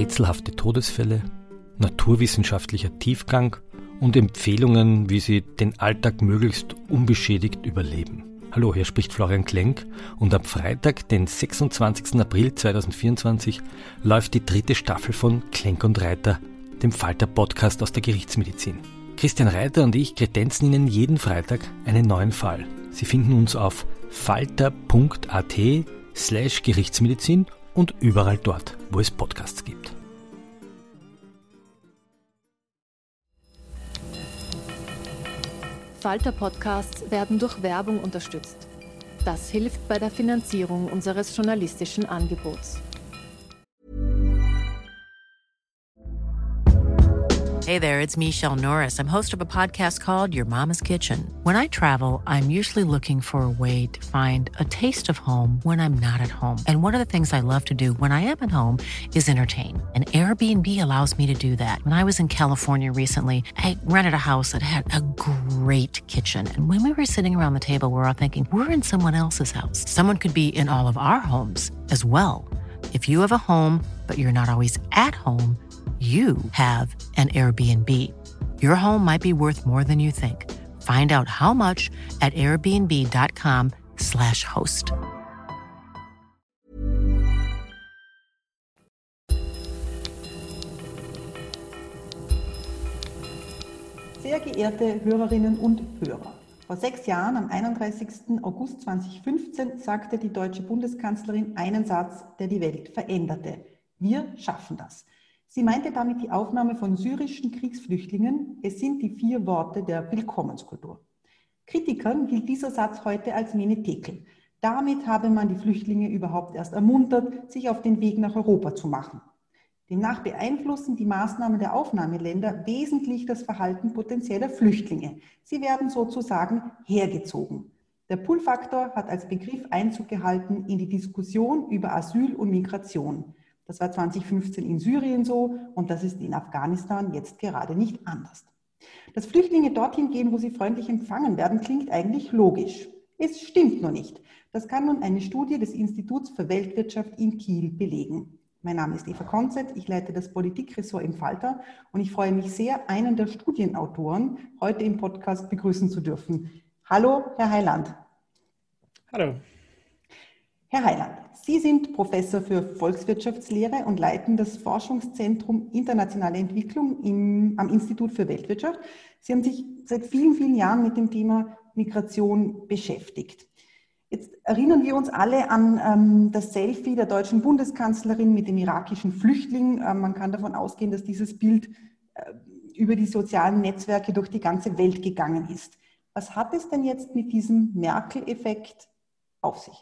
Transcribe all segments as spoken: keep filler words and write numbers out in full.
rätselhafte Todesfälle, naturwissenschaftlicher Tiefgang und Empfehlungen, wie Sie den Alltag möglichst unbeschädigt überleben. Hallo, hier spricht Florian Klenk und am Freitag, den sechsundzwanzigsten April zweitausendvierundzwanzig, läuft die dritte Staffel von Klenk und Reiter, dem Falter-Podcast aus der Gerichtsmedizin. Christian Reiter und ich kredenzen Ihnen jeden Freitag einen neuen Fall. Sie finden uns auf falter.at slash Gerichtsmedizin und überall dort, wo es Podcasts gibt. Falter-Podcasts werden durch Werbung unterstützt. Das hilft bei der Finanzierung unseres journalistischen Angebots. Hey there, it's Michelle Norris. I'm host of a podcast called Your Mama's Kitchen. When I travel, I'm usually looking for a way to find a taste of home when I'm not at home. And one of the things I love to do when I am at home is entertain. And Airbnb allows me to do that. When I was in California recently, I rented a house that had a great kitchen. And when we were sitting around the table, we were all thinking, we're in someone else's house. Someone could be in all of our homes as well. If you have a home, but you're not always at home, you have an Airbnb. Your home might be worth more than you think. Find out how much at airbnb.com slash host. Sehr geehrte Hörerinnen und Hörer, vor sechs Jahren, am einunddreißigsten August zweitausendfünfzehn, sagte die deutsche Bundeskanzlerin einen Satz, der die Welt veränderte. Wir schaffen das. Sie meinte damit die Aufnahme von syrischen Kriegsflüchtlingen. Es sind die vier Worte der Willkommenskultur. Kritikern gilt dieser Satz heute als Menetekel. Damit habe man die Flüchtlinge überhaupt erst ermuntert, sich auf den Weg nach Europa zu machen. Demnach beeinflussen die Maßnahmen der Aufnahmeländer wesentlich das Verhalten potenzieller Flüchtlinge. Sie werden sozusagen hergezogen. Der Pull-Faktor hat als Begriff Einzug gehalten in die Diskussion über Asyl und Migration. Das war zweitausendfünfzehn in Syrien so und das ist in Afghanistan jetzt gerade nicht anders. Dass Flüchtlinge dorthin gehen, wo sie freundlich empfangen werden, klingt eigentlich logisch. Es stimmt nur nicht. Das kann nun eine Studie des Instituts für Weltwirtschaft in Kiel belegen. Mein Name ist Eva Konzett, ich leite das Politikressort im Falter und ich freue mich sehr, einen der Studienautoren heute im Podcast begrüßen zu dürfen. Hallo, Herr Heiland. Hallo. Herr Heiland, Sie sind Professor für Volkswirtschaftslehre und leiten das Forschungszentrum Internationale Entwicklung im, am Institut für Weltwirtschaft. Sie haben sich seit vielen, vielen Jahren mit dem Thema Migration beschäftigt. Jetzt erinnern wir uns alle an ähm, das Selfie der deutschen Bundeskanzlerin mit dem irakischen Flüchtling. Ähm, man kann davon ausgehen, dass dieses Bild äh, über die sozialen Netzwerke durch die ganze Welt gegangen ist. Was hat es denn jetzt mit diesem Merkel-Effekt auf sich?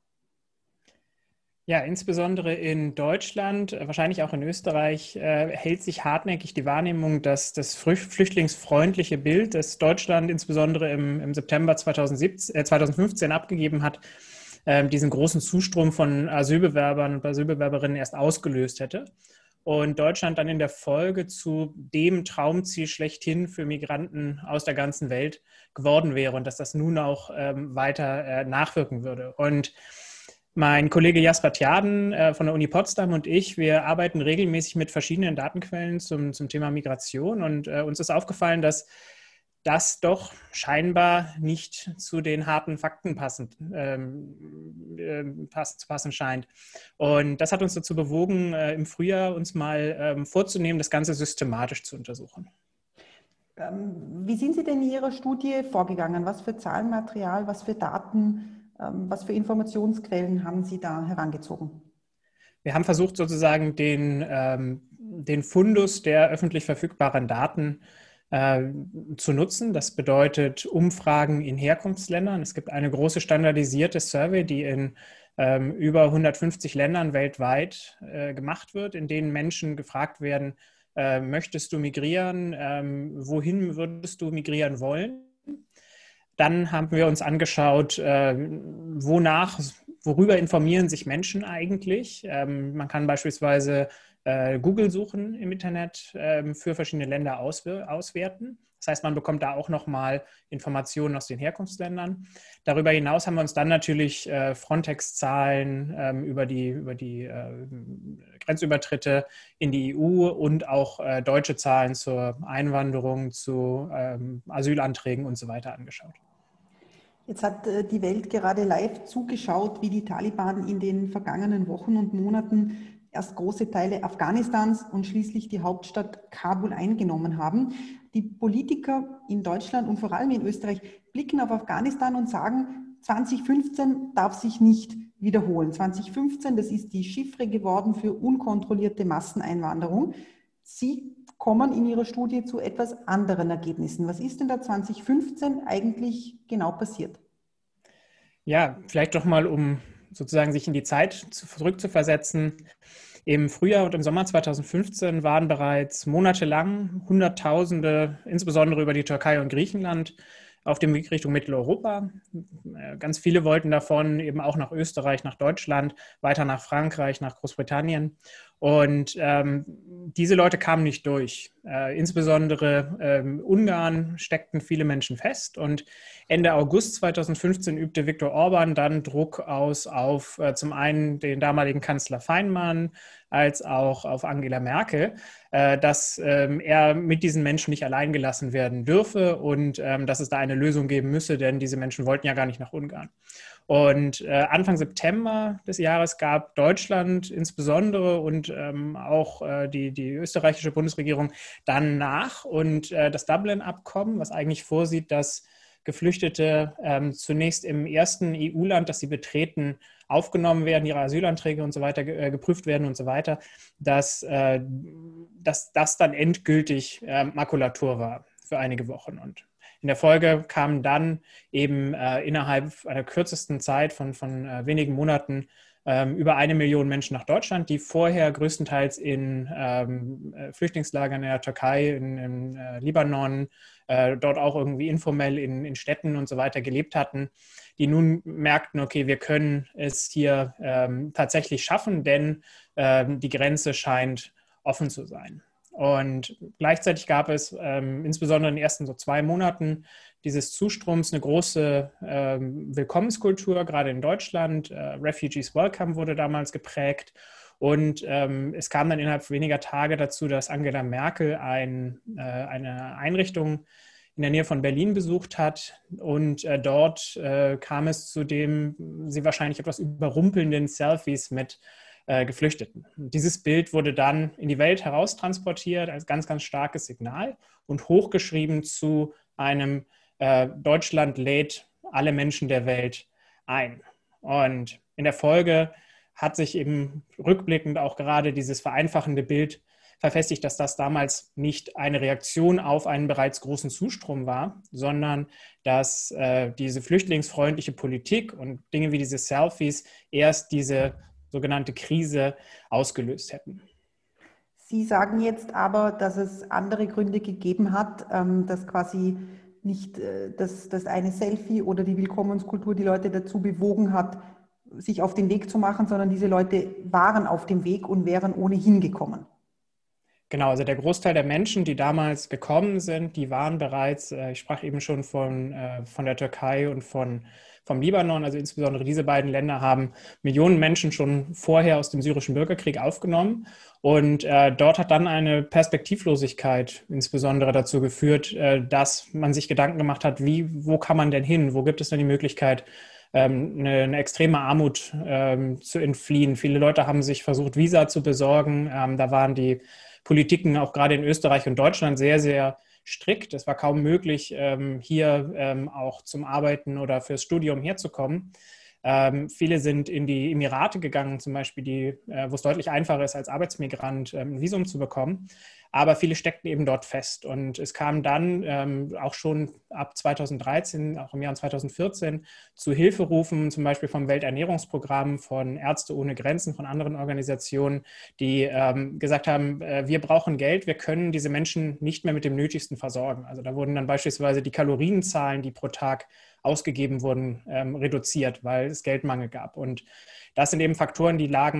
Ja, insbesondere in Deutschland, wahrscheinlich auch in Österreich, äh, hält sich hartnäckig die Wahrnehmung, dass das flüchtlingsfreundliche Bild, das Deutschland insbesondere im, im September zweitausendsiebzehn, äh, zweitausendfünfzehn abgegeben hat, äh, diesen großen Zustrom von Asylbewerbern und Asylbewerberinnen erst ausgelöst hätte. Und Deutschland dann in der Folge zu dem Traumziel schlechthin für Migranten aus der ganzen Welt geworden wäre und dass das nun auch ähm, weiter äh, nachwirken würde. Und mein Kollege Jasper Tjaden äh, von der Uni Potsdam und ich, wir arbeiten regelmäßig mit verschiedenen Datenquellen zum, zum Thema Migration und äh, uns ist aufgefallen, dass das doch scheinbar nicht zu den harten Fakten passend, ähm, äh, pass, passen scheint. Und das hat uns dazu bewogen, äh, im Frühjahr uns mal ähm, vorzunehmen, das Ganze systematisch zu untersuchen. Ähm, wie sind Sie denn in Ihrer Studie vorgegangen? Was für Zahlenmaterial, was für Daten, was für Informationsquellen haben Sie da herangezogen? Wir haben versucht, sozusagen den, ähm, den Fundus der öffentlich verfügbaren Daten äh, zu nutzen. Das bedeutet Umfragen in Herkunftsländern. Es gibt eine große standardisierte Survey, die in ähm, über hundertfünfzig Ländern weltweit äh, gemacht wird, in denen Menschen gefragt werden, äh, möchtest du migrieren? Ähm, wohin würdest du migrieren wollen? Dann haben wir uns angeschaut, äh, wonach, worüber informieren sich Menschen eigentlich. Ähm, man kann beispielsweise äh, Google suchen im Internet äh, für verschiedene Länder ausw- auswerten. Das heißt, man bekommt da auch nochmal Informationen aus den Herkunftsländern. Darüber hinaus haben wir uns dann natürlich äh, Frontex-Zahlen ähm, über die, über die äh, Grenzübertritte in die E U und auch äh, deutsche Zahlen zur Einwanderung, zu ähm, Asylanträgen und so weiter angeschaut. Jetzt hat äh, die Welt gerade live zugeschaut, wie die Taliban in den vergangenen Wochen und Monaten erst große Teile Afghanistans und schließlich die Hauptstadt Kabul eingenommen haben. Die Politiker in Deutschland und vor allem in Österreich blicken auf Afghanistan und sagen, zwanzig fünfzehn darf sich nicht wiederholen. zwanzig fünfzehn, das ist die Chiffre geworden für unkontrollierte Masseneinwanderung. Sie kommen in Ihrer Studie zu etwas anderen Ergebnissen. Was ist denn da zwanzig fünfzehn eigentlich genau passiert? Ja, vielleicht doch mal, um sozusagen sich in die Zeit zurückzuversetzen. Im Frühjahr und im Sommer zweitausendfünfzehn waren bereits monatelang Hunderttausende, insbesondere über die Türkei und Griechenland, auf dem Weg Richtung Mitteleuropa. Ganz viele wollten davon eben auch nach Österreich, nach Deutschland, weiter nach Frankreich, nach Großbritannien. Und ähm, diese Leute kamen nicht durch. Äh, insbesondere ähm, Ungarn steckten viele Menschen fest. Und Ende August zweitausendfünfzehn übte Viktor Orban dann Druck aus auf äh, zum einen den damaligen Kanzler Faymann als auch auf Angela Merkel, äh, dass ähm, er mit diesen Menschen nicht allein gelassen werden dürfe und ähm, dass es da eine Lösung geben müsse, denn diese Menschen wollten ja gar nicht nach Ungarn. Und äh, Anfang September des Jahres gab Deutschland insbesondere und ähm, auch äh, die, die österreichische Bundesregierung dann nach. Und äh, das Dublin-Abkommen, was eigentlich vorsieht, dass Geflüchtete ähm, zunächst im ersten E U-Land, das sie betreten, aufgenommen werden, ihre Asylanträge und so weiter ge- äh, geprüft werden und so weiter, dass, äh, dass das dann endgültig äh, Makulatur war für einige Wochen. Und in der Folge kamen dann eben äh, innerhalb einer kürzesten Zeit von, von äh, wenigen Monaten ähm, über eine Million Menschen nach Deutschland, die vorher größtenteils in ähm, Flüchtlingslagern in der Türkei, in, in äh, Libanon, äh, dort auch irgendwie informell in, in Städten und so weiter gelebt hatten, die nun merkten, okay, wir können es hier ähm, tatsächlich schaffen, denn ähm, die Grenze scheint offen zu sein. Und gleichzeitig gab es ähm, insbesondere in den ersten so zwei Monaten dieses Zustroms eine große ähm, Willkommenskultur, gerade in Deutschland. Äh, Refugees Welcome wurde damals geprägt. Und ähm, es kam dann innerhalb weniger Tage dazu, dass Angela Merkel ein, äh, eine Einrichtung in der Nähe von Berlin besucht hat. Und äh, dort äh, kam es zu dem sie wahrscheinlich etwas überrumpelnden Selfies mit Geflüchteten. Dieses Bild wurde dann in die Welt heraustransportiert als ganz, ganz starkes Signal und hochgeschrieben zu einem äh, Deutschland lädt alle Menschen der Welt ein. Und in der Folge hat sich eben rückblickend auch gerade dieses vereinfachende Bild verfestigt, dass das damals nicht eine Reaktion auf einen bereits großen Zustrom war, sondern dass äh, diese flüchtlingsfreundliche Politik und Dinge wie diese Selfies erst diese sogenannte Krise ausgelöst hätten. Sie sagen jetzt aber, dass es andere Gründe gegeben hat, dass quasi nicht das, das eine Selfie oder die Willkommenskultur die Leute dazu bewogen hat, sich auf den Weg zu machen, sondern diese Leute waren auf dem Weg und wären ohnehin gekommen. Genau, also der Großteil der Menschen, die damals gekommen sind, die waren bereits, ich sprach eben schon von, von der Türkei und von vom Libanon, also insbesondere diese beiden Länder haben Millionen Menschen schon vorher aus dem syrischen Bürgerkrieg aufgenommen. Und äh, dort hat dann eine Perspektivlosigkeit insbesondere dazu geführt, äh, dass man sich Gedanken gemacht hat, wie, wo kann man denn hin? Wo gibt es denn die Möglichkeit, ähm, eine, eine extreme Armut ähm, zu entfliehen? Viele Leute haben sich versucht, Visa zu besorgen. Ähm, da waren die Politiken auch gerade in Österreich und Deutschland sehr, sehr strikt. Es war kaum möglich, hier auch zum Arbeiten oder fürs Studium herzukommen. Viele sind in die Emirate gegangen, zum Beispiel, die, wo es deutlich einfacher ist, als Arbeitsmigrant ein Visum zu bekommen. Aber viele steckten eben dort fest. Und es kam dann ähm, auch schon ab zweitausenddreizehn, auch im Jahr zweitausendvierzehn, zu Hilferufen, zum Beispiel vom Welternährungsprogramm, von Ärzte ohne Grenzen, von anderen Organisationen, die ähm, gesagt haben, äh, wir brauchen Geld, wir können diese Menschen nicht mehr mit dem Nötigsten versorgen. Also da wurden dann beispielsweise die Kalorienzahlen, die pro Tag ausgegeben wurden, ähm, reduziert, weil es Geldmangel gab. Und das sind eben Faktoren, die lagen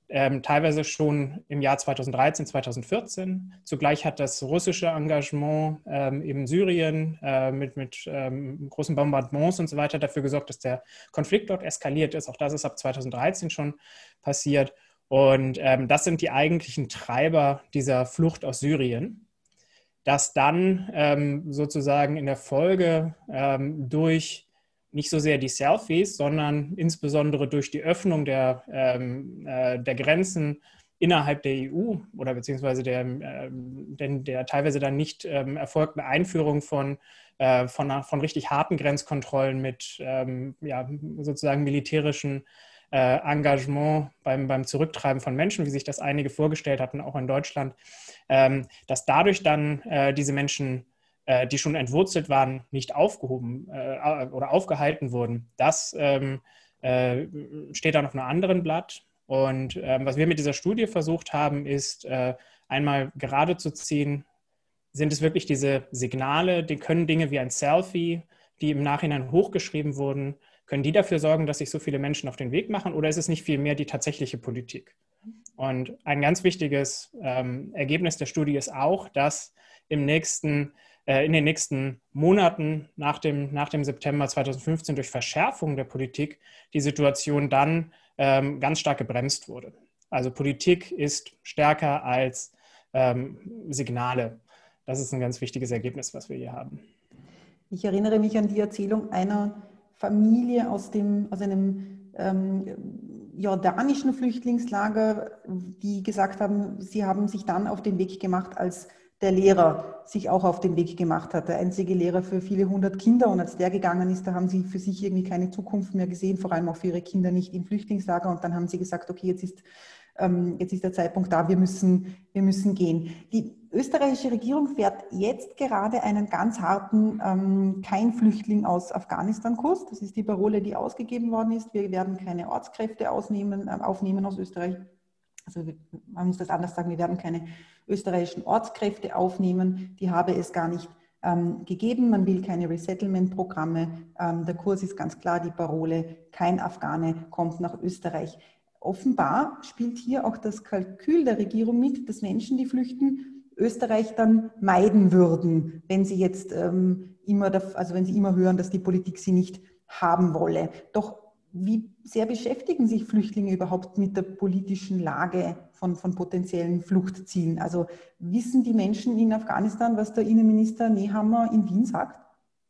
ähm, teilweise schon im Jahr zweitausenddreizehn, zweitausendvierzehn. Zugleich hat das russische Engagement ähm, in Syrien äh, mit, mit ähm, großen Bombardements und so weiter dafür gesorgt, dass der Konflikt dort eskaliert ist. Auch das ist ab zweitausenddreizehn schon passiert. Und ähm, das sind die eigentlichen Treiber dieser Flucht aus Syrien, dass dann ähm, sozusagen in der Folge ähm, durch nicht so sehr die Selfies, sondern insbesondere durch die Öffnung der, ähm, äh, der Grenzen innerhalb der E U oder beziehungsweise der, äh, der, der teilweise dann nicht ähm, erfolgten Einführung von, äh, von, von richtig harten Grenzkontrollen mit ähm, ja, sozusagen militärischen äh, Engagement beim, beim Zurücktreiben von Menschen, wie sich das einige vorgestellt hatten, auch in Deutschland, ähm, dass dadurch dann äh, diese Menschen, die schon entwurzelt waren, nicht aufgehoben äh, oder aufgehalten wurden. Das ähm, äh, steht dann auf einem anderen Blatt. Und ähm, was wir mit dieser Studie versucht haben, ist äh, einmal gerade zu ziehen, sind es wirklich diese Signale, die können Dinge wie ein Selfie, die im Nachhinein hochgeschrieben wurden, können die dafür sorgen, dass sich so viele Menschen auf den Weg machen, oder ist es nicht vielmehr die tatsächliche Politik? Und ein ganz wichtiges ähm, Ergebnis der Studie ist auch, dass im nächsten in den nächsten Monaten nach dem, nach dem September zweitausendfünfzehn durch Verschärfung der Politik die Situation dann ähm, ganz stark gebremst wurde. Also Politik ist stärker als ähm, Signale. Das ist ein ganz wichtiges Ergebnis, was wir hier haben. Ich erinnere mich an die Erzählung einer Familie aus, dem, aus einem ähm, jordanischen Flüchtlingslager, die gesagt haben, sie haben sich dann auf den Weg gemacht, als der Lehrer sich auch auf den Weg gemacht hat, der einzige Lehrer für viele hundert Kinder. Und als der gegangen ist, da haben sie für sich irgendwie keine Zukunft mehr gesehen, vor allem auch für ihre Kinder nicht im Flüchtlingslager. Und dann haben sie gesagt, okay, jetzt ist, ähm, jetzt ist der Zeitpunkt da, wir müssen, wir müssen gehen. Die österreichische Regierung fährt jetzt gerade einen ganz harten ähm, Kein Flüchtling aus Afghanistan-Kurs. Das ist die Parole, die ausgegeben worden ist. Wir werden keine Ortskräfte ausnehmen, äh, aufnehmen aus Österreich. Also man muss das anders sagen, wir werden keine österreichischen Ortskräfte aufnehmen, die habe es gar nicht ähm, gegeben. Man will keine Resettlement-Programme. Ähm, der Kurs ist ganz klar, die Parole, kein Afghane kommt nach Österreich. Offenbar spielt hier auch das Kalkül der Regierung mit, dass Menschen, die flüchten, Österreich dann meiden würden, wenn sie jetzt ähm, immer, also wenn sie immer hören, dass die Politik sie nicht haben wolle. Doch wie sehr beschäftigen sich Flüchtlinge überhaupt mit der politischen Lage von, von potenziellen Fluchtzielen? Also wissen die Menschen in Afghanistan, was der Innenminister Nehammer in Wien sagt?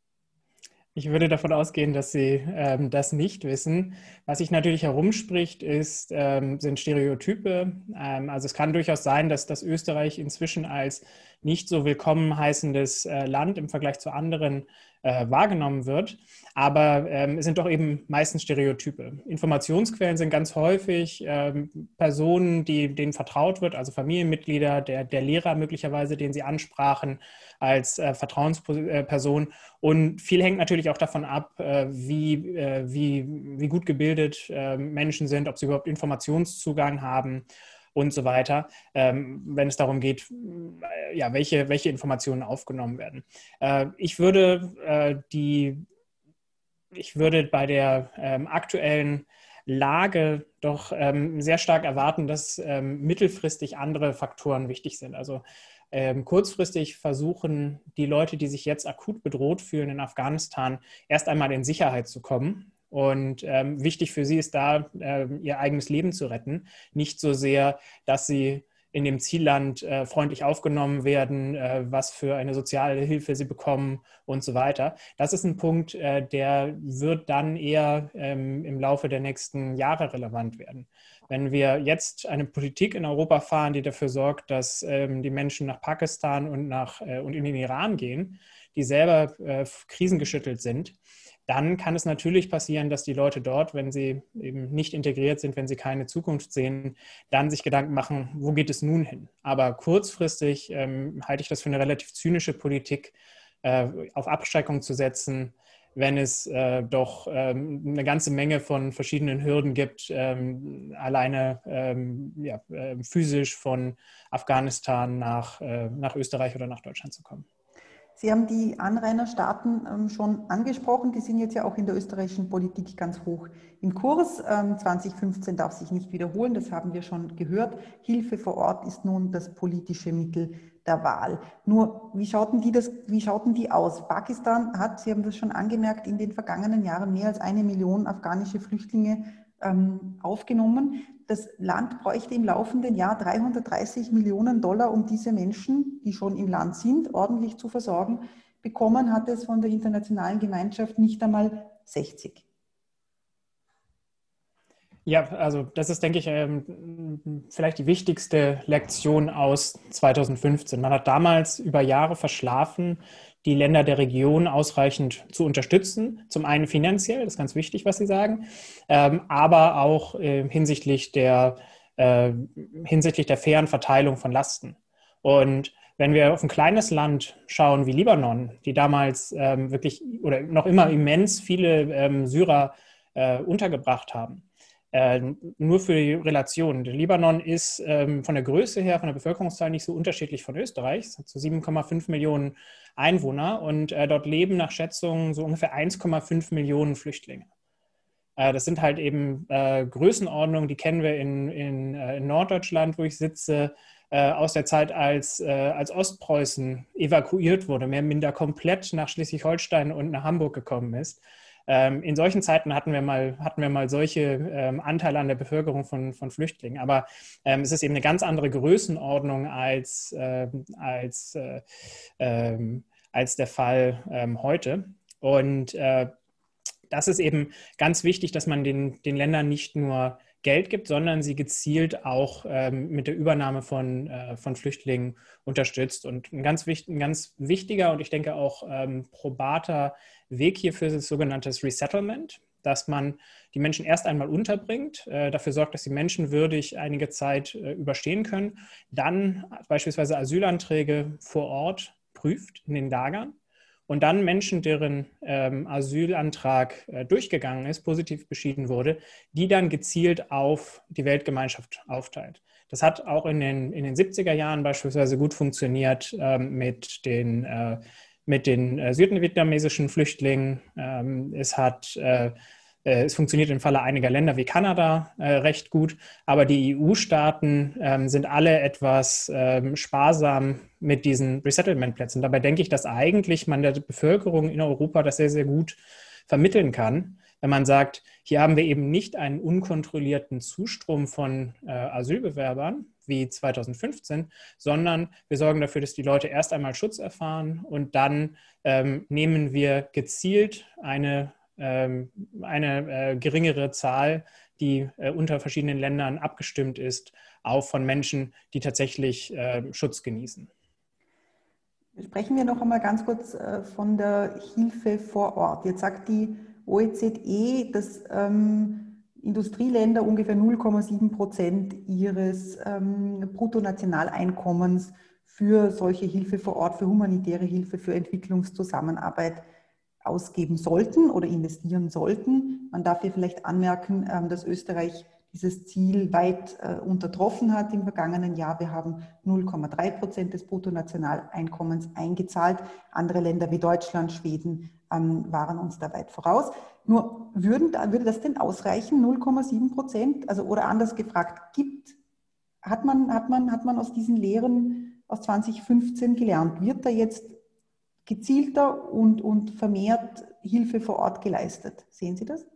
Ich würde davon ausgehen, dass sie ähm, das nicht wissen. Was sich natürlich herumspricht, ist, ähm, sind Stereotype. Ähm, also es kann durchaus sein, dass das Österreich inzwischen als nicht so willkommen heißendes äh, Land im Vergleich zu anderen äh, wahrgenommen wird. Aber ähm, es sind doch eben meistens Stereotype. Informationsquellen sind ganz häufig ähm, Personen, die, denen vertraut wird, also Familienmitglieder, der, der Lehrer möglicherweise, den sie ansprachen als äh, Vertrauensperson. Und viel hängt natürlich auch davon ab, äh, wie, äh, wie, wie gut gebildet äh, Menschen sind, ob sie überhaupt Informationszugang haben und so weiter, ähm, wenn es darum geht, äh, ja, welche, welche Informationen aufgenommen werden. Äh, ich würde äh, die, ich würde bei der ähm, aktuellen Lage doch ähm, sehr stark erwarten, dass ähm, mittelfristig andere Faktoren wichtig sind. Also ähm, kurzfristig versuchen die Leute, die sich jetzt akut bedroht fühlen in Afghanistan, erst einmal in Sicherheit zu kommen. Und ähm, wichtig für sie ist da, äh, ihr eigenes Leben zu retten. Nicht so sehr, dass sie in dem Zielland äh, freundlich aufgenommen werden, äh, was für eine soziale Hilfe sie bekommen und so weiter. Das ist ein Punkt, äh, der wird dann eher ähm, im Laufe der nächsten Jahre relevant werden. Wenn wir jetzt eine Politik in Europa fahren, die dafür sorgt, dass ähm, die Menschen nach Pakistan und, nach, äh, und in den Iran gehen, die selber äh, krisengeschüttelt sind, dann kann es natürlich passieren, dass die Leute dort, wenn sie eben nicht integriert sind, wenn sie keine Zukunft sehen, dann sich Gedanken machen, wo geht es nun hin? Aber kurzfristig ähm, halte ich das für eine relativ zynische Politik, äh, auf Abschreckung zu setzen, wenn es äh, doch ähm, eine ganze Menge von verschiedenen Hürden gibt, ähm, alleine ähm, ja, äh, physisch von Afghanistan nach, äh, nach Österreich oder nach Deutschland zu kommen. Sie haben die Anrainerstaaten ähm, schon angesprochen, die sind jetzt ja auch in der österreichischen Politik ganz hoch im Kurs. Ähm, zwanzig fünfzehn darf sich nicht wiederholen, das haben wir schon gehört. Hilfe vor Ort ist nun das politische Mittel der Wahl. Nur, wie schauten die, das, wie schauten die aus? Pakistan hat, Sie haben das schon angemerkt, in den vergangenen Jahren mehr als eine Million afghanische Flüchtlinge ähm, aufgenommen. Das Land bräuchte im laufenden Jahr dreihundertdreißig Millionen Dollar, um diese Menschen, die schon im Land sind, ordentlich zu versorgen. Bekommen hat es von der internationalen Gemeinschaft nicht einmal sechzig. Ja, also das ist, denke ich, vielleicht die wichtigste Lektion aus zwanzig fünfzehn. Man hat damals über Jahre verschlafen, die Länder der Region ausreichend zu unterstützen. Zum einen finanziell, das ist ganz wichtig, was Sie sagen, aber auch hinsichtlich der, hinsichtlich der fairen Verteilung von Lasten. Und wenn wir auf ein kleines Land schauen wie Libanon, die damals wirklich oder noch immer immens viele Syrer untergebracht haben, Äh, nur für die Relation. Der Libanon ist ähm, von der Größe her, von der Bevölkerungszahl nicht so unterschiedlich von Österreich. Es hat so sieben Komma fünf Millionen Einwohner und äh, dort leben nach Schätzungen so ungefähr eins Komma fünf Millionen Flüchtlinge. Äh, das sind halt eben äh, Größenordnungen, die kennen wir in, in, äh, in Norddeutschland, wo ich sitze, äh, aus der Zeit, als, äh, als Ostpreußen evakuiert wurde, mehr oder minder komplett nach Schleswig-Holstein und nach Hamburg gekommen ist. In solchen Zeiten hatten wir mal, hatten wir mal solche ähm, Anteile an der Bevölkerung von, von Flüchtlingen. Aber ähm, es ist eben eine ganz andere Größenordnung als, äh, als, äh, ähm, als der Fall ähm, heute. Und äh, das ist eben ganz wichtig, dass man den, den Ländern nicht nur Geld gibt, sondern sie gezielt auch ähm, mit der Übernahme von, äh, von Flüchtlingen unterstützt. Und ein ganz, wichtig, ein ganz wichtiger und ich denke auch ähm, probater Weg hierfür ist das sogenannte Resettlement, dass man die Menschen erst einmal unterbringt, äh, dafür sorgt, dass die Menschen würdig einige Zeit äh, überstehen können, dann beispielsweise Asylanträge vor Ort prüft in den Lagern und dann Menschen, deren ähm, Asylantrag äh, durchgegangen ist, positiv beschieden wurde, die dann gezielt auf die Weltgemeinschaft aufteilt. Das hat auch in den, in den siebziger Jahren beispielsweise gut funktioniert ähm, mit den äh, mit den äh, südvietnamesischen Flüchtlingen. Ähm, es hat, äh, äh, es funktioniert im Falle einiger Länder wie Kanada äh, recht gut, aber die E U-Staaten ähm, sind alle etwas ähm, sparsam mit diesen Resettlement-Plätzen. Dabei denke ich, dass eigentlich man der Bevölkerung in Europa das sehr, sehr gut vermitteln kann, wenn man sagt, hier haben wir eben nicht einen unkontrollierten Zustrom von äh, Asylbewerbern, wie zwanzig fünfzehn, sondern wir sorgen dafür, dass die Leute erst einmal Schutz erfahren und dann ähm, nehmen wir gezielt eine, ähm, eine äh, geringere Zahl, die äh, unter verschiedenen Ländern abgestimmt ist, auf von Menschen, die tatsächlich äh, Schutz genießen. Sprechen wir noch einmal ganz kurz äh, von der Hilfe vor Ort. Jetzt sagt die O E Z E, dass ähm, Industrieländer ungefähr null Komma sieben Prozent ihres ähm, Bruttonationaleinkommens für solche Hilfe vor Ort, für humanitäre Hilfe, für Entwicklungszusammenarbeit ausgeben sollten oder investieren sollten. Man darf hier vielleicht anmerken, ähm, dass Österreich dieses Ziel weit äh, untertroffen hat im vergangenen Jahr. Wir haben null Komma drei Prozent des Bruttonationaleinkommens eingezahlt. Andere Länder wie Deutschland, Schweden ähm, waren uns da weit voraus. Nur würden, würde das denn ausreichen, null Komma sieben Prozent? Also, oder anders gefragt, gibt, hat man, hat man, hat man aus diesen Lehren aus zwanzig fünfzehn gelernt? Wird da jetzt gezielter und, und vermehrt Hilfe vor Ort geleistet? Sehen Sie das?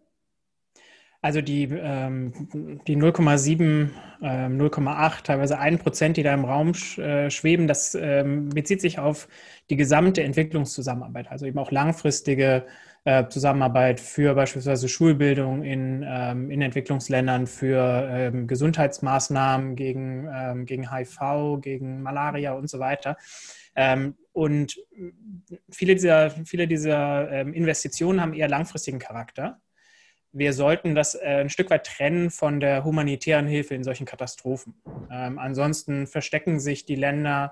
Also die, ähm, die null Komma sieben, äh, null Komma acht, teilweise ein Prozent, die da im Raum sch, äh, schweben, das ähm, bezieht sich auf die gesamte Entwicklungszusammenarbeit, also eben auch langfristige äh, Zusammenarbeit für beispielsweise Schulbildung in, ähm, in Entwicklungsländern, für ähm, Gesundheitsmaßnahmen gegen, ähm, gegen H I V, gegen Malaria und so weiter. Ähm, und viele dieser, viele dieser ähm, Investitionen haben eher langfristigen Charakter. Wir sollten das äh, ein Stück weit trennen von der humanitären Hilfe in solchen Katastrophen. Ähm, ansonsten verstecken sich die Länder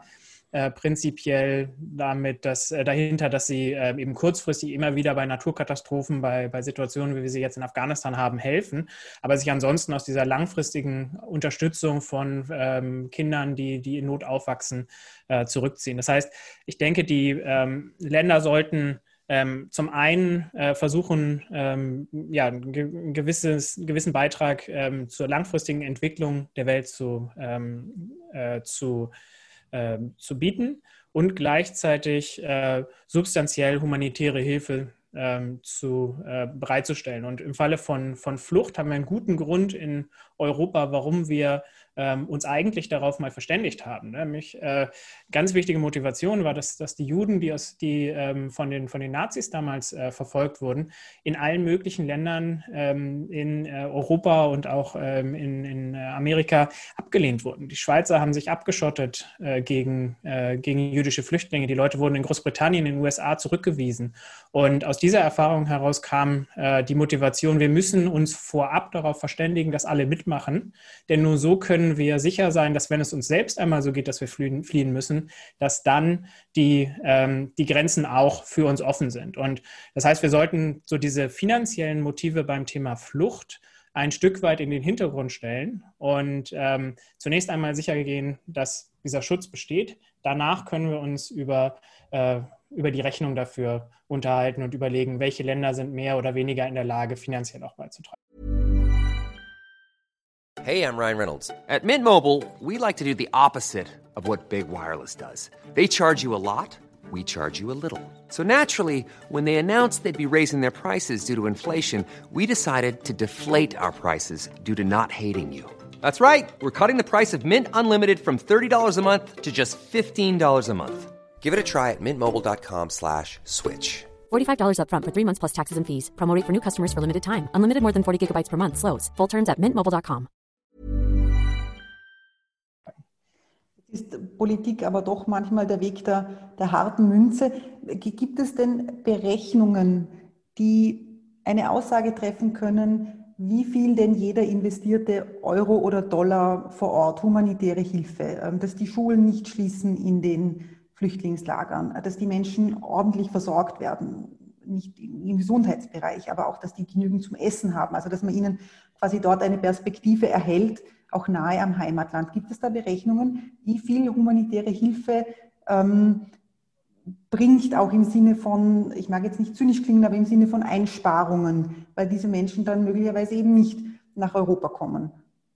äh, prinzipiell damit, dass äh, dahinter, dass sie äh, eben kurzfristig immer wieder bei Naturkatastrophen, bei, bei Situationen, wie wir sie jetzt in Afghanistan haben, helfen, aber sich ansonsten aus dieser langfristigen Unterstützung von ähm, Kindern, die, die in Not aufwachsen, äh, zurückziehen. Das heißt, ich denke, die ähm, Länder sollten Ähm, zum einen äh, versuchen, ähm, ja, ein gewisses, einen gewissen Beitrag ähm, zur langfristigen Entwicklung der Welt zu, ähm, äh, zu, äh, zu bieten und gleichzeitig äh, substanziell humanitäre Hilfe ähm, zu, äh, bereitzustellen. Und im Falle von, von Flucht haben wir einen guten Grund in Europa, warum wir ähm, uns eigentlich darauf mal verständigt haben. Nämlich äh, ganz wichtige Motivation war, dass, dass die Juden, die, aus, die ähm, von, den, von den Nazis damals äh, verfolgt wurden, in allen möglichen Ländern ähm, in äh, Europa und auch ähm, in, in Amerika abgelehnt wurden. Die Schweizer haben sich abgeschottet äh, gegen, äh, gegen jüdische Flüchtlinge. Die Leute wurden in Großbritannien, in den U S A zurückgewiesen. Und aus dieser Erfahrung heraus kam äh, die Motivation, wir müssen uns vorab darauf verständigen, dass alle mitmachen, denn nur so können wir sicher sein, dass wenn es uns selbst einmal so geht, dass wir fliehen, fliehen müssen, dass dann die, ähm, die Grenzen auch für uns offen sind. Und das heißt, wir sollten so diese finanziellen Motive beim Thema Flucht ein Stück weit in den Hintergrund stellen und ähm, zunächst einmal sicher gehen, dass dieser Schutz besteht. Danach können wir uns über, äh, über die Rechnung dafür unterhalten und überlegen, welche Länder sind mehr oder weniger in der Lage, finanziell auch beizutragen. Hey, I'm Ryan Reynolds. At Mint Mobile, we like to do the opposite of what Big Wireless does. They charge you a lot, we charge you a little. So naturally, when they announced they'd be raising their prices due to inflation, we decided to deflate our prices due to not hating you. That's right. We're cutting the price of Mint Unlimited from thirty dollars a month to just fifteen dollars a month. Give it a try at mintmobile.com slash switch. forty-five dollars up front for three months plus taxes and fees. Promo rate for new customers for limited time. Unlimited more than forty gigabytes per month. Slows full terms at mint mobile dot com. Ist Politik aber doch manchmal der Weg der, der harten Münze. Gibt es denn Berechnungen, die eine Aussage treffen können, wie viel denn jeder investierte Euro oder Dollar vor Ort, humanitäre Hilfe, dass die Schulen nicht schließen in den Flüchtlingslagern, dass die Menschen ordentlich versorgt werden, nicht im Gesundheitsbereich, aber auch, dass die genügend zum Essen haben, also dass man ihnen quasi dort eine Perspektive erhält, auch nahe am Heimatland. Gibt es da Berechnungen, wie viel humanitäre Hilfe ähm, bringt, auch im Sinne von, ich mag jetzt nicht zynisch klingen, aber im Sinne von Einsparungen, weil diese Menschen dann möglicherweise eben nicht nach Europa kommen?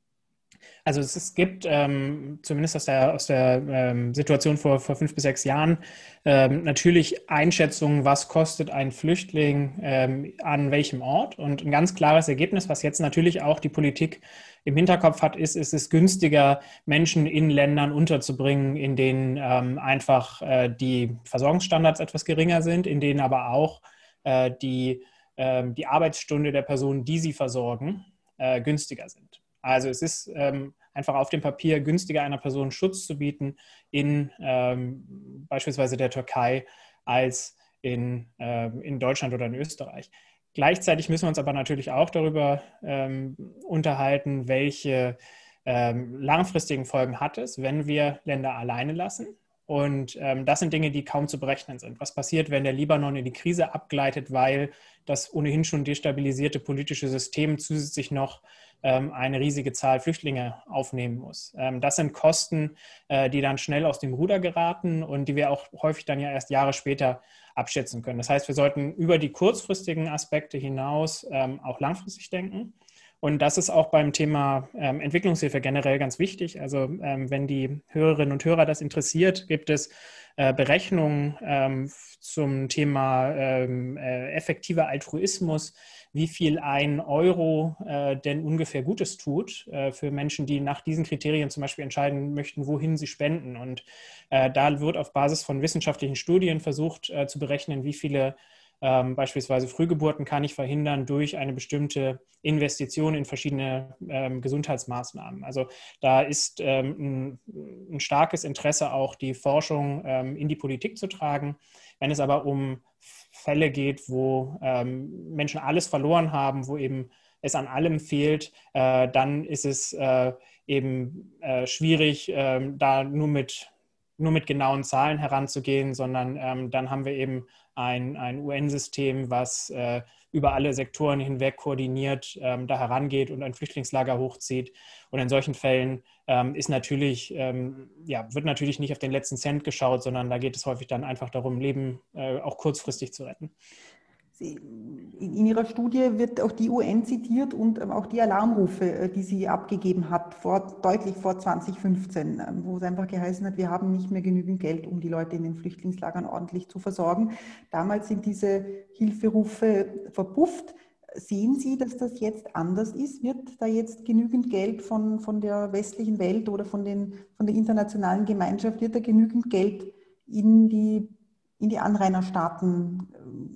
Also es, es gibt ähm, zumindest aus der, aus der ähm, Situation vor, vor fünf bis sechs Jahren ähm, natürlich Einschätzungen, was kostet ein Flüchtling ähm, an welchem Ort. Und ein ganz klares Ergebnis, was jetzt natürlich auch die Politik im Hinterkopf hat, ist, ist es günstiger, Menschen in Ländern unterzubringen, in denen ähm, einfach äh, die Versorgungsstandards etwas geringer sind, in denen aber auch äh, die, äh, die Arbeitsstunde der Personen, die sie versorgen, äh, günstiger sind. Also es ist ähm, einfach auf dem Papier günstiger, einer Person Schutz zu bieten in ähm, beispielsweise der Türkei als in, äh, in Deutschland oder in Österreich. Gleichzeitig müssen wir uns aber natürlich auch darüber ähm, unterhalten, welche ähm, langfristigen Folgen hat es, wenn wir Länder alleine lassen. Und ähm, das sind Dinge, die kaum zu berechnen sind. Was passiert, wenn der Libanon in die Krise abgleitet, weil das ohnehin schon destabilisierte politische System zusätzlich noch ähm, eine riesige Zahl Flüchtlinge aufnehmen muss? Ähm, das sind Kosten, äh, die dann schnell aus dem Ruder geraten und die wir auch häufig dann ja erst Jahre später abschätzen können. Das heißt, wir sollten über die kurzfristigen Aspekte hinaus ähm, auch langfristig denken. Und das ist auch beim Thema ähm, Entwicklungshilfe generell ganz wichtig. Also ähm, wenn die Hörerinnen und Hörer das interessiert, gibt es äh, Berechnungen ähm, zum Thema ähm, äh, effektiver Altruismus, wie viel ein Euro äh, denn ungefähr Gutes tut äh, für Menschen, die nach diesen Kriterien zum Beispiel entscheiden möchten, wohin sie spenden. Und äh, da wird auf Basis von wissenschaftlichen Studien versucht äh, zu berechnen, wie viele Ähm, beispielsweise Frühgeburten kann ich verhindern durch eine bestimmte Investition in verschiedene ähm, Gesundheitsmaßnahmen. Also da ist ähm, ein, ein starkes Interesse auch, die Forschung ähm, in die Politik zu tragen. Wenn es aber um Fälle geht, wo ähm, Menschen alles verloren haben, wo eben es an allem fehlt, äh, dann ist es äh, eben äh, schwierig, äh, da nur mit nur mit genauen Zahlen heranzugehen, sondern ähm, dann haben wir eben ein, ein U N-System, was äh, über alle Sektoren hinweg koordiniert ähm, da herangeht und ein Flüchtlingslager hochzieht. Und in solchen Fällen ähm, ist natürlich, ähm, ja, wird natürlich nicht auf den letzten Cent geschaut, sondern da geht es häufig dann einfach darum, Leben äh, auch kurzfristig zu retten. Sie, in Ihrer Studie wird auch die U N zitiert und auch die Alarmrufe, die sie abgegeben hat, vor, deutlich vor zwanzig fünfzehn, wo es einfach geheißen hat, wir haben nicht mehr genügend Geld, um die Leute in den Flüchtlingslagern ordentlich zu versorgen. Damals sind diese Hilferufe verpufft. Sehen Sie, dass das jetzt anders ist? Wird da jetzt genügend Geld von, von der westlichen Welt oder von, den, von der internationalen Gemeinschaft, wird da genügend Geld in die, in die Anrainerstaaten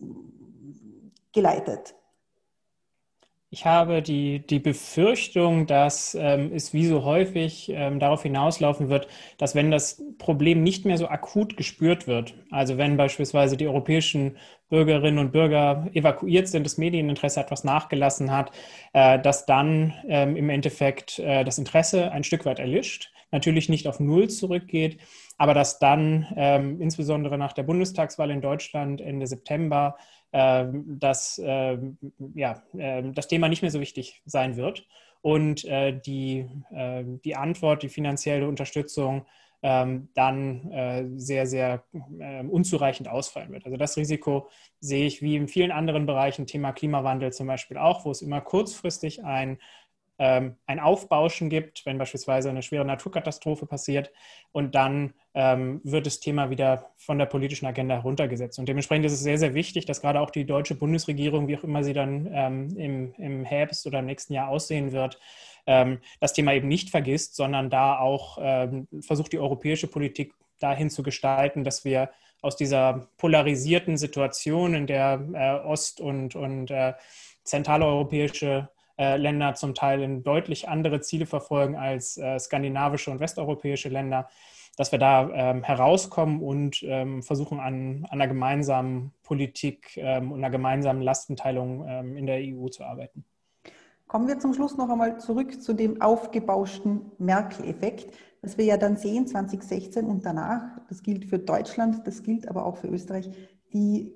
geleitet? Ich habe die, die Befürchtung, dass ähm, es wie so häufig ähm, darauf hinauslaufen wird, dass wenn das Problem nicht mehr so akut gespürt wird, also wenn beispielsweise die europäischen Bürgerinnen und Bürger evakuiert sind, das Medieninteresse etwas nachgelassen hat, äh, dass dann ähm, im Endeffekt äh, das Interesse ein Stück weit erlischt, natürlich nicht auf Null zurückgeht, aber dass dann ähm, insbesondere nach der Bundestagswahl in Deutschland Ende September dass äh, ja, äh, das Thema nicht mehr so wichtig sein wird und äh, die, äh, die Antwort, die finanzielle Unterstützung äh, dann äh, sehr, sehr äh, unzureichend ausfallen wird. Also das Risiko sehe ich wie in vielen anderen Bereichen, Thema Klimawandel zum Beispiel auch, wo es immer kurzfristig ein ein Aufbauschen gibt, wenn beispielsweise eine schwere Naturkatastrophe passiert und dann ähm, wird das Thema wieder von der politischen Agenda heruntergesetzt. Und dementsprechend ist es sehr, sehr wichtig, dass gerade auch die deutsche Bundesregierung, wie auch immer sie dann ähm, im, im Herbst oder im nächsten Jahr aussehen wird, ähm, das Thema eben nicht vergisst, sondern da auch ähm, versucht, die europäische Politik dahin zu gestalten, dass wir aus dieser polarisierten Situation, in der äh, ost- und, und äh, zentraleuropäische Länder zum Teil in deutlich andere Ziele verfolgen als äh, skandinavische und westeuropäische Länder, dass wir da ähm, herauskommen und ähm, versuchen, an, an einer gemeinsamen Politik ähm, und einer gemeinsamen Lastenteilung ähm, in der E U zu arbeiten. Kommen wir zum Schluss noch einmal zurück zu dem aufgebauschten Merkel-Effekt, was wir ja dann sehen zwanzig sechzehn und danach. Das gilt für Deutschland, das gilt aber auch für Österreich. Die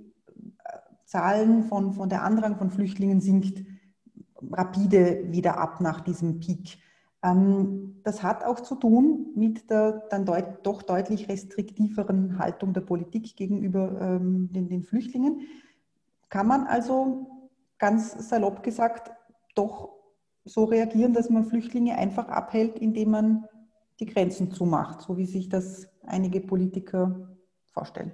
Zahlen von, von der Andrang von Flüchtlingen sinkt rapide wieder ab nach diesem Peak. Das hat auch zu tun mit der dann deut- doch deutlich restriktiveren Haltung der Politik gegenüber den, den Flüchtlingen. Kann man also ganz salopp gesagt doch so reagieren, dass man Flüchtlinge einfach abhält, indem man die Grenzen zumacht, so wie sich das einige Politiker vorstellen?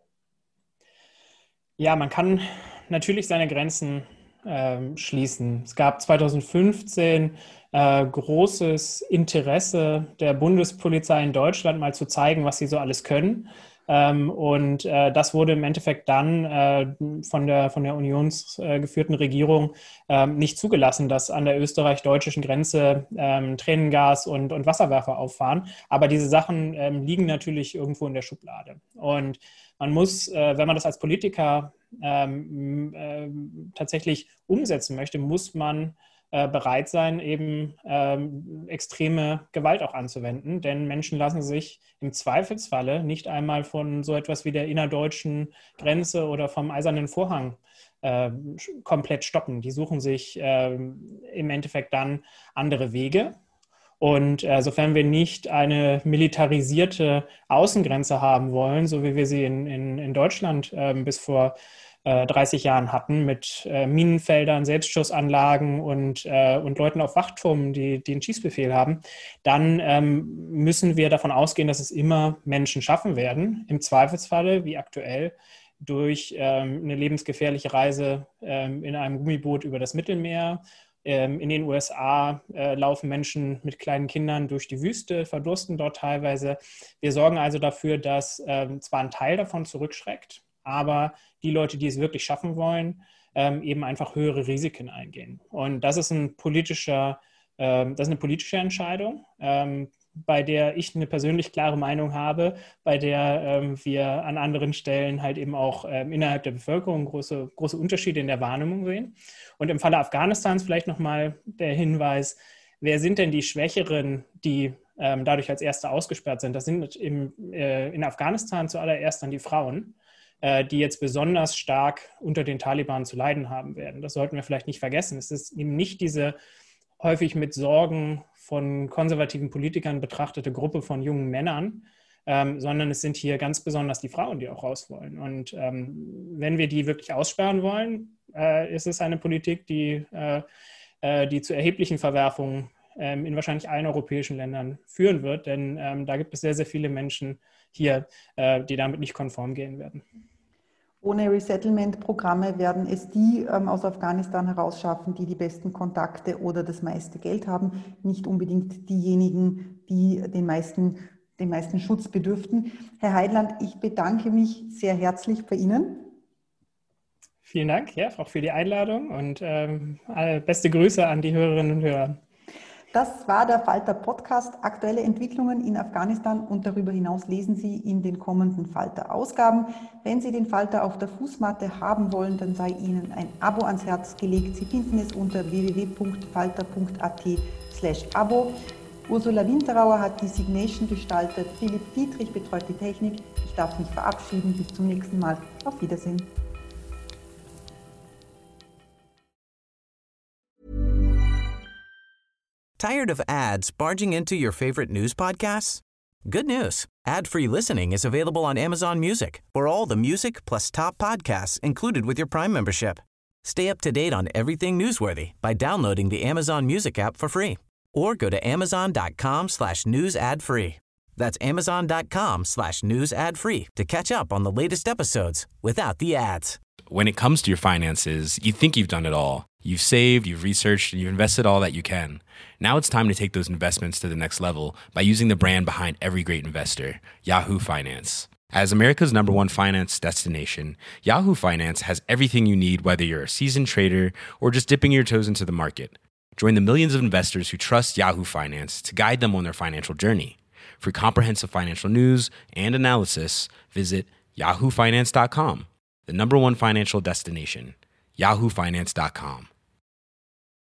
Ja, man kann natürlich seine Grenzen schließen. Es gab zweitausendfünfzehn äh, großes Interesse der Bundespolizei in Deutschland, mal zu zeigen, was sie so alles können. Ähm, und äh, das wurde im Endeffekt dann äh, von der, von der unionsgeführten Regierung äh, nicht zugelassen, dass an der österreich-deutschen Grenze äh, Tränengas und, und Wasserwerfer auffahren. Aber diese Sachen äh, liegen natürlich irgendwo in der Schublade. Und man muss, äh, wenn man das als Politiker ähm, äh, tatsächlich umsetzen möchte, muss man äh, bereit sein, eben ähm, extreme Gewalt auch anzuwenden. Denn Menschen lassen sich im Zweifelsfalle nicht einmal von so etwas wie der innerdeutschen Grenze oder vom Eisernen Vorhang äh, komplett stoppen. Die suchen sich äh, im Endeffekt dann andere Wege. Und äh, sofern wir nicht eine militarisierte Außengrenze haben wollen, so wie wir sie in, in, in Deutschland äh, bis vor äh, dreißig Jahren hatten, mit äh, Minenfeldern, Selbstschussanlagen und, äh, und Leuten auf Wachturmen, die, die einen Schießbefehl haben, dann ähm, müssen wir davon ausgehen, dass es immer Menschen schaffen werden, im Zweifelsfalle, wie aktuell, durch ähm, eine lebensgefährliche Reise ähm, in einem Gummiboot über das Mittelmeer. In den U S A äh, laufen Menschen mit kleinen Kindern durch die Wüste, verdursten dort teilweise. Wir sorgen also dafür, dass ähm, zwar ein Teil davon zurückschreckt, aber die Leute, die es wirklich schaffen wollen, ähm, eben einfach höhere Risiken eingehen. Und das ist ein politischer, ähm, das ist eine politische Entscheidung, ähm, bei der ich eine persönlich klare Meinung habe, bei der ähm, wir an anderen Stellen halt eben auch ähm, innerhalb der Bevölkerung große, große Unterschiede in der Wahrnehmung sehen. Und im Falle Afghanistans vielleicht nochmal der Hinweis, wer sind denn die Schwächeren, die ähm, dadurch als Erste ausgesperrt sind, das sind im, äh, in Afghanistan zuallererst dann die Frauen, äh, die jetzt besonders stark unter den Taliban zu leiden haben werden. Das sollten wir vielleicht nicht vergessen. Es ist eben nicht diese häufig mit Sorgen von konservativen Politikern betrachtete Gruppe von jungen Männern, ähm, sondern es sind hier ganz besonders die Frauen, die auch raus wollen. Und ähm, wenn wir die wirklich aussperren wollen, äh, ist es eine Politik, die, äh, äh, die zu erheblichen Verwerfungen ähm, in wahrscheinlich allen europäischen Ländern führen wird, denn ähm, da gibt es sehr, sehr viele Menschen hier, äh, die damit nicht konform gehen werden. Ohne Resettlement-Programme werden es die ähm, aus Afghanistan herausschaffen, die die besten Kontakte oder das meiste Geld haben, nicht unbedingt diejenigen, die den meisten, den meisten Schutz bedürften. Herr Heidland, ich bedanke mich sehr herzlich bei Ihnen. Vielen Dank, ja, auch für die Einladung und ähm, beste Grüße an die Hörerinnen und Hörer. Das war der Falter Podcast, aktuelle Entwicklungen in Afghanistan, und darüber hinaus lesen Sie in den kommenden Falter-Ausgaben. Wenn Sie den Falter auf der Fußmatte haben wollen, dann sei Ihnen ein Abo ans Herz gelegt. Sie finden es unter w w w punkt falter punkt a t slash abo. Ursula Winterauer hat die Signation gestaltet, Philipp Dietrich betreut die Technik. Ich darf mich verabschieden, bis zum nächsten Mal. Auf Wiedersehen. Tired of ads barging into your favorite news podcasts? Good news. Ad-free listening is available on Amazon Music for all the music plus top podcasts included with your Prime membership. Stay up to date on everything newsworthy by downloading the Amazon Music app for free or go to amazon.com slash news ad free. That's amazon.com slash news ad free to catch up on the latest episodes without the ads. When it comes to your finances, you think you've done it all. You've saved, you've researched, and you've invested all that you can. Now it's time to take those investments to the next level by using the brand behind every great investor, Yahoo Finance. As America's number one finance destination, Yahoo Finance has everything you need, whether you're a seasoned trader or just dipping your toes into the market. Join the millions of investors who trust Yahoo Finance to guide them on their financial journey. For comprehensive financial news and analysis, visit yahoo finance dot com, the number one financial destination, yahoo finance dot com.